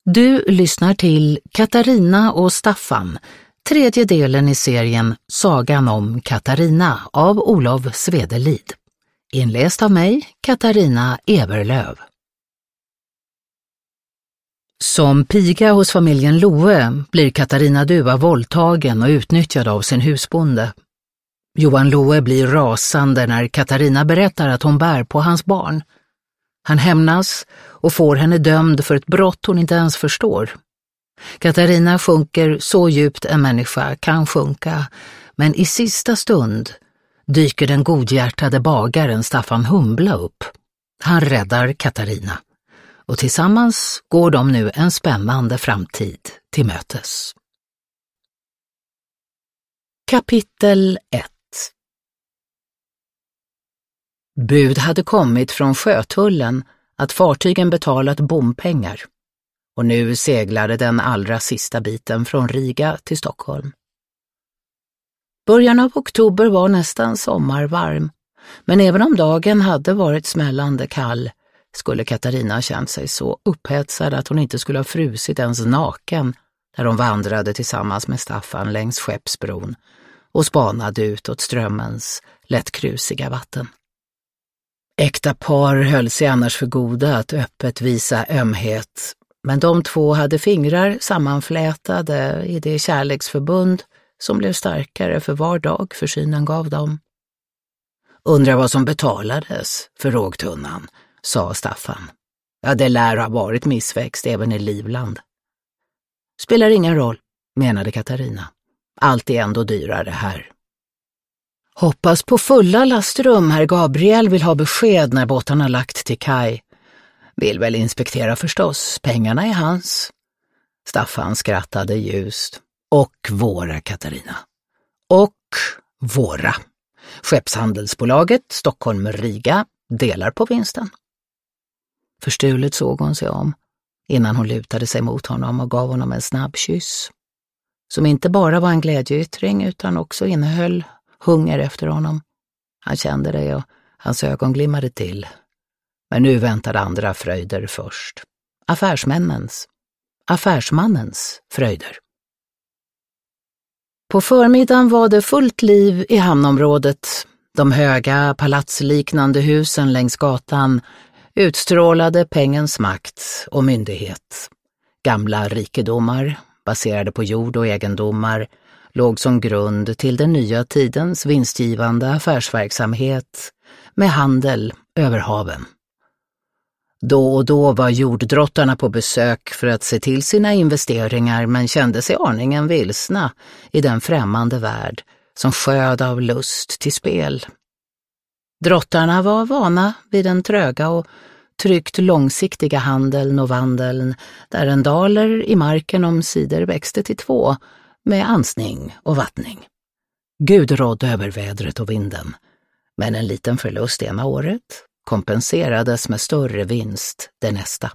Du lyssnar till Katarina och Staffan, tredje delen i serien Sagan om Katarina av Olof Svedelid. Inläst av mig, Katarina Everlöv. Som piga hos familjen Loe blir Katarina Dua våldtagen och utnyttjad av sin husbonde. Johan Loe blir rasande när Katarina berättar att hon bär på hans barn. Han hämnas och får henne dömd för ett brott hon inte ens förstår. Katarina sjunker så djupt en människa kan sjunka, men i sista stund dyker den godhjärtade bagaren Staffan Humla upp. Han räddar Katarina och tillsammans går de nu en spännande framtid till mötes. Kapitel 1. Bud hade kommit från sjötullen att fartygen betalat bompengar och nu seglade den allra sista biten från Riga till Stockholm. Början av oktober var nästan sommarvarm, men även om dagen hade varit smällande kall skulle Katarina ha känt sig så upphetsad att hon inte skulle ha frusit ens naken när hon vandrade tillsammans med Staffan längs Skeppsbron och spanade ut åt strömmens lätt krusiga vatten. Äkta par höll sig annars för goda att öppet visa ömhet, men de två hade fingrar sammanflätade i det kärleksförbund som blev starkare för var dag försynen gav dem. Undrar vad som betalades för rågtunnan, sa Staffan. Ja, det lär ha varit missväxt även i Livland. Spelar ingen roll, menade Katarina. Allt är ändå dyrare här. Hoppas på fulla lastrum, herr Gabriel vill ha besked när båtarna lagt till kaj. Vill väl inspektera förstås, pengarna är hans. Staffan skrattade ljust. Och våra, Katarina. Och våra. Skeppshandelsbolaget Stockholm-Riga delar på vinsten. Förstulet såg hon sig om innan hon lutade sig mot honom och gav honom en snabb kyss. Som inte bara var en glädjeyttring utan också innehöll hunger efter honom. Han kände det och hans ögon glimmade till. Men nu väntade andra fröjder först. Affärsmannens fröjder. På förmiddagen var det fullt liv i hamnområdet. De höga palatsliknande husen längs gatan utstrålade pengens makt och myndighet. Gamla rikedomar, baserade på jord och egendomar, låg som grund till den nya tidens vinstgivande affärsverksamhet med handel över haven. Då och då var jorddrottarna på besök för att se till sina investeringar men kände sig aningen vilsna i den främmande värld som sköd av lust till spel. Drottarna var vana vid den tröga och tryggt långsiktiga handeln och vandeln där en daler i marken omsider växte till 2 med ansning och vattning. Gud rådde över vädret och vinden, men en liten förlust ena året kompenserades med större vinst det nästa.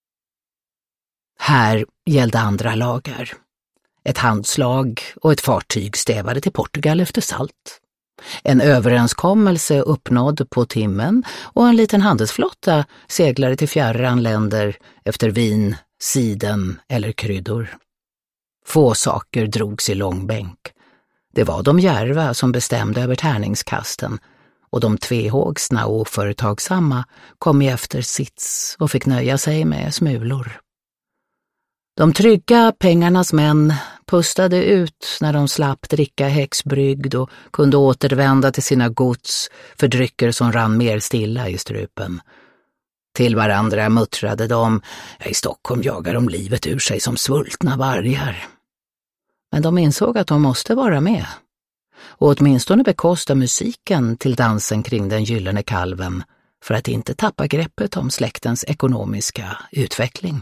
Här gällde andra lagar. Ett handslag och ett fartyg stävade till Portugal efter salt. En överenskommelse uppnådd på timmen och en liten handelsflotta seglade till fjärran länder efter vin, siden eller kryddor. Få saker drogs i långbänk. Det var de djärva som bestämde över tärningskasten och de tvehågsna och oföretagsamma kom i efter sits och fick nöja sig med smulor. De trygga pengarnas män pustade ut när de slapp dricka häxbrygd och kunde återvända till sina gods för drycker som rann mer stilla i strupen. Till varandra muttrade de, i Stockholm jagar de livet ur sig som svultna vargar. Men de insåg att de måste vara med och åtminstone bekosta musiken till dansen kring den gyllene kalven för att inte tappa greppet om släktens ekonomiska utveckling.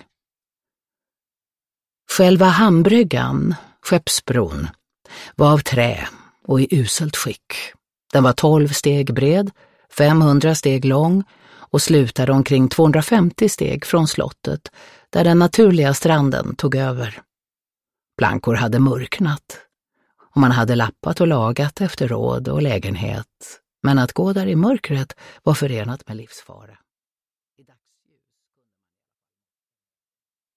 Själva hamnbryggan, Skeppsbron, var av trä och i uselt skick. Den var 12 steg bred, 500 steg lång och slutade omkring 250 steg från slottet där den naturliga stranden tog över. Plankor hade mörknat och man hade lappat och lagat efter råd och lägenhet, men att gå där i mörkret var förenat med livsfara.